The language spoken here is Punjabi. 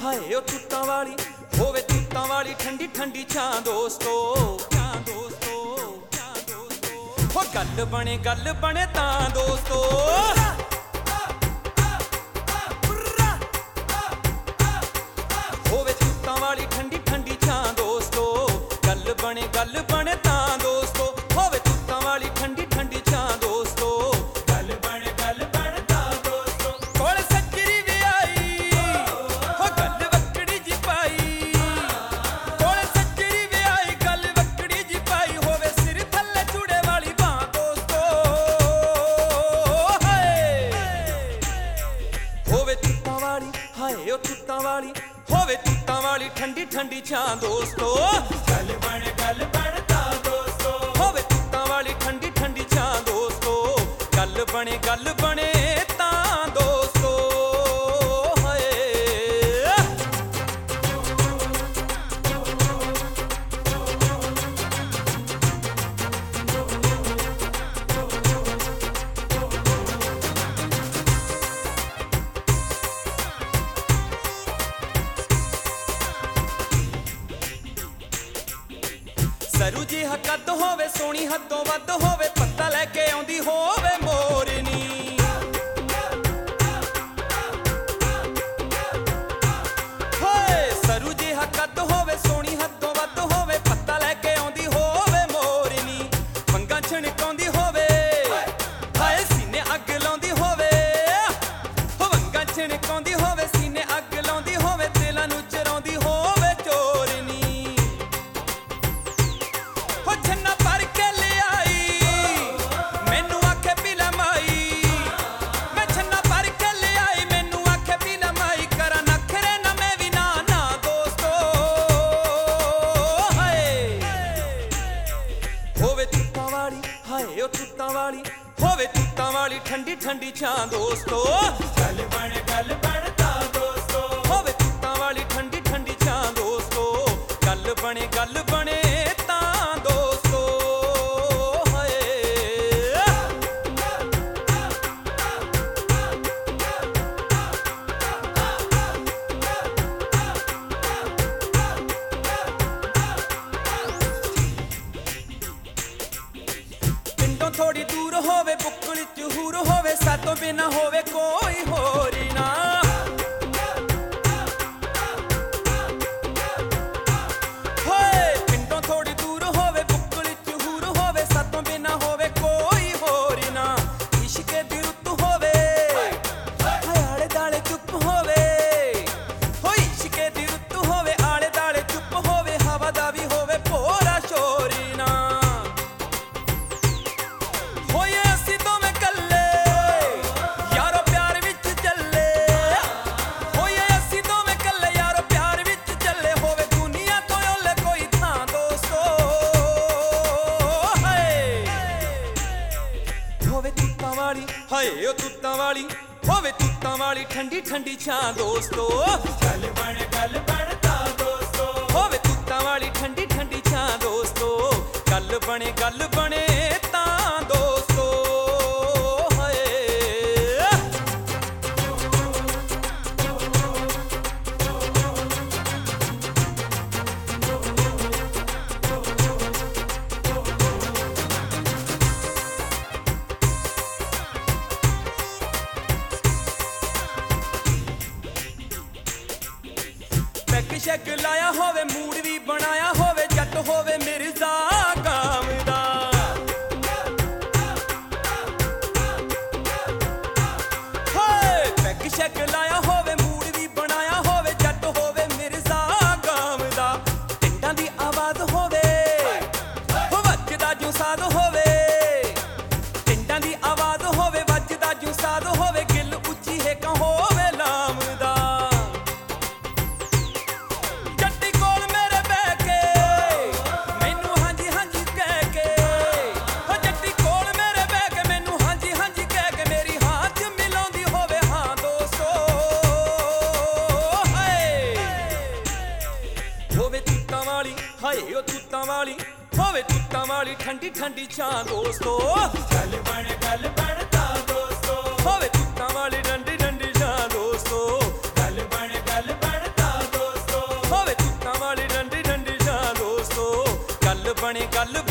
ਹਾਏ ਉਹ ਤੂਤਾਂ ਵਾਲੀ ਹੋਵੇ ਤੂਤਾਂ ਵਾਲੀ ਠੰਡੀ ਠੰਡੀ ਛਾਂ ਦੋਸਤੋ ਹੋ ਗੱਲ ਬਣੇ ਤਾਂ ਦੋਸਤੋ ਹੋਵੇ ਤੂਤਾਂ ਵਾਲੀ ਠੰਡੀ ਠੰਡੀ ਛਾਂ ਦੋਸਤੋ ਗੱਲ ਬਣੇ ਤਾਂ ਦੋਸਤੋ ਹੋਵੇ ਤੂਤਾਂ ਵਾਲੀ ਠੰਡੀ ਠੰਡੀ ਛਾਂ ਦੋਸਤੋ ਗੱਲ ਬਣੇ ਤਾਂ ਦੋਸਤੋ ਕੋਲ ਸੱਜਰੀ ਵੀ ਆਈ ਹੋ ਗੱਲ ਵੱਕੜੀ ਜੀ ਪਾਈ ਕੋਲ ਸੱਜਰੀ ਵੀ ਆਈ ਗੱਲ ਵੱਕੜੀ ਜੀ ਪਾਈ ਹੋਵੇ ਸਿਰ ਥੱਲੇ ਚੂੜੇ ਵਾਲੀ ਬਾਂਹ ਦੋਸਤੋ ਹਾਏ ਹੋਵੇ ਤੂਤਾਂ ਵਾਲੀ ਹਾਏ ਉਹ ਤੂਤਾਂ ਵਾਲੀ ਹੋਵੇ ਤੂਤਾਂ ਵਾਲੀ ਠੰਡੀ ਠੰਡੀ ਛਾਂ ਦੋਸਤੋ ਗੱਲ ਬਣੇ ਤਾਂ ਦੋਸਤੋ ਹੋਵੇ ਤੂਤਾਂ ਵਾਲੀ ਠੰਡੀ ਠੰਡੀ ਛਾਂ ਦੋਸਤੋ ਗੱਲ ਬਣੇ ਤਾਂ ਦੋਸਤੋ ਹਾਏ ਸਰੂ ਜੀ ਹੱਕਤ ਹੋਵੇ ਸੋਹਣੀ ਹੱਦੋਂ ਵੱਧ ਹੋਵੇ ਪੱਤਾ ਲੈ ਕੇ ਆਉਂਦੀ ਹੋਵੇ ਮੋਰਨੀ ਹੋਏ ਸਰੂ ਜੀ ਹੱਕਤ ਹੋਵੇ ਸੋਹਣੀ ਹੱਦੋਂ ਵੱਧ ਹੋਵੇ ਪੱਤਾ ਲੈ ਕੇ ਆਉਂਦੀ ਹੋਵੇ ਮੋਰਨੀ ਵੰਗਾਂ ਛਣਕਾਉਂਦੀ ਹੋਵੇ ਹਾਏ ਸੀਨੇ ਅੱਗ ਲਾਉਂਦੀ ਹੋਵੇ ਹੋ ਵੰਗਾਂ ਛਣਕਾਉਂਦੀ ਹੋਵੇ ਸੀਨੇ ਅੱਗ ਲਾਉਂਦੀ ਹੋਵੇ ਦਿਲਾਂ ਨੂੰ ਚਰਾਉਂਦੀ ਹੋਵੇ ਚੋਰਨੀ ਛੰਨਾ ਭਰ ਕੇ ਲਿਆਈ ਮੈਨੂੰ ਆਖੇ ਪੀ ਲੈ ਮਾਈ ਮੈਂ ਛੰਨਾ ਭਰ ਕੇ ਲਿਆਈ ਮੈਨੂੰ ਆਖੇ ਪੀ ਲੈ ਮਾਈ ਕਰਾਂ ਨਖਰੇ ਨਾ ਮੈਂ ਵੀ ਨਾ ਦੋਸਤੋ ਹਾਏ ਹੋਵੇ ਤੂਤਾਂ ਵਾਲੀ ਹਾਏ ਉਹ ਤੂਤਾਂ ਵਾਲੀ ਹੋਵੇ ਤੂਤਾਂ ਵਾਲੀ ਠੰਡੀ ਠੰਡੀ ਛਾਂ ਦੋਸਤੋ ਗੱਲ ਬਣੇ ਤਾਂ ਦੋਸਤੋ ਹੋਵੇ ਤੂਤਾਂ ਵਾਲੀ ਠੰਡੀ ਠੰਡੀ ਛਾਂ ਦੋਸਤੋ ਗੱਲ ਬਣੇ ਤਾਂ ਦੋਸਤੋ ਹਾਏ ਪਿੰਡੋਂ ਥੋੜੀ ਦੂਰ ਹੋਵੇ ਬੁੱਕਲ ਚ ਹੂਰ ਹੋਵੇ ਸਾਤੋਂ ਬਿਨਾ ਹੋਵੇ ਕੋਈ ਹੋਰ ਨਾ ਹੋਏ ਪਿੰਡੋਂ ਥੋੜੀ ਦੂਰ ਹੋਵੇ ਬੁੱਕਲ ਚ ਹੂਰ ਹੋਵੇ ਸਾਤੋਂ ਬਿਨਾ ਹੋਵੇ ਕੋਈ ਹੋਰ ਨਾ ਇਸ਼ਕੇ ਦੀ ਰੁੱਤ ਹੋਵੇ ਹਾਏ ਆਲੇ ਦਾਲੇ ਚੁੱਪ ਹੋਵੇ ਹੋ ਇਸ਼ਕੇ ਦੀ ਰੁੱਤ ਹੋਵੇ ਆਲੇ ਦਾਲੇ ਚੁੱਪ ਹੋਵੇ ਹਵਾ ਦਾ ਵੀ ਹੋਵੇ ਭੋਰਾ ਸ਼ੋਰ ਨਾ ਹੋਏ ਅਸੀਂ ਦੋਵੇਂ ਕੱਲੇ ਯਾਰੋ ਪਿਆਰ ਵਿੱਚ ਚੱਲੇ ਹੋਏ ਅਸੀਂ ਦੋਵੇਂ ਕੱਲੇ ਯਾਰੋ ਪਿਆਰ ਵਿੱਚ ਚੱਲੇ ਹੋਵੇ ਦੁਨੀਆ ਤੋਂ ਓਲੇ ਕੋਈ ਥਾਂ ਦੋਸਤੋ ਹਾਏ ਹੋਵੇ ਤੂਤਾਂ ਵਾਲੀ ਹਾਏ ਉਹ ਤੂਤਾਂ ਵਾਲੀ ਹੋਵੇ ਤੂਤਾਂ ਵਾਲੀ ਠੰਡੀ ਠੰਡੀ ਛਾਂ ਦੋਸਤੋ ਗੱਲ ਬਣੇ ਤਾਂ ਦੋਸਤੋ ਹੋਵੇ ਤੂਤਾਂ ਵਾਲੀ ਠੰਡੀ ਠੰਡੀ ਛਾਂ ਦੋਸਤੋ ਗੱਲ ਬਣੇ ਤਾਂ ਦੋਸਤੋ ਹਾਏ ਪੈਗ ਸ਼ੈਗ ਲਾਇਆ ਹੋਵੇ ਮੂਡ ਵੀ ਬਣਾਇਆ ਹੋਵੇ ਜੱਟ ਹੋਵੇ ਮਿਰਜ਼ਾ ਗਾਮ ਦਾ ਹੋਏ ਪੈਗ ਸ਼ੈਗ ਲਾਇਆ ਹੋਵੇ ਮੂਡ ਵੀ ਬਣਾਇਆ ਹੋਵੇ ਜੱਟ ਹੋਵੇ ਮਿਰਜ਼ਾ ਗਾਮ ਦਾ ਟਿੰਡਾਂ ਦੀ ਆਵਾਜ਼ ਹੋਵੇ ਹੋ ਵੱਜਦਾ ਜੂ ਸਾਦ ਹੋਵੇ ਟਿੰਡਾਂ ਦੀ ਆਵਾਜ਼ ਹੋਵੇ ਵੱਜਦਾ ਜੂ ਸਾਦ ਹੋਵੇ ਗਿੱਲ ਉੱਚੀ ਹੈ ਕਾ ਹੋਵੇ ਲਾਮ ਦਾ ਜੱਟੀ ਕੋਲ ਮੇਰੇ ਬਹਿ ਕੇ ਮੈਨੂੰ ਹਾਂਜੀ ਹਾਂਜੀ ਕਹਿ ਕੇ ਹੋ ਜੱਟੀ ਕੋਲ ਮੇਰੇ ਬਹਿ ਕੇ ਮੈਨੂੰ ਹਾਂਜੀ ਹਾਂਜੀ ਕਹਿ ਕੇ ਮੇਰੀ ਹੱਥ ਮਿਲਾਉਂਦੀ ਹੋਵੇ ਹਾਂ ਦੋਸਤੋ ਹਾਏ ਹੋਵੇ ਤੂਤਾਂ ਵਾਲੀ ਹਾਏ ਉਹ ਤੂਤਾਂ ਵਾਲੀ ਹੋਵੇ ਤੂਤਾਂ ਵਾਲੀ ਠੰਡੀ ਠੰਡੀ ਛਾਂ ਦੋਸਤੋ ਗੱਲ ਬਣੇ ਤਾਂ ਦੋਸਤੋ ਹੋਵੇ ਤੂਤਾਂ ਵਾਲੀ ਠੰਡੀ ਠੰਡੀ ਛਾਂ ਦੋਸਤੋ ਗੱਲ ਬਣੇ ਤਾਂ ਬਣੇ ਗੱਲ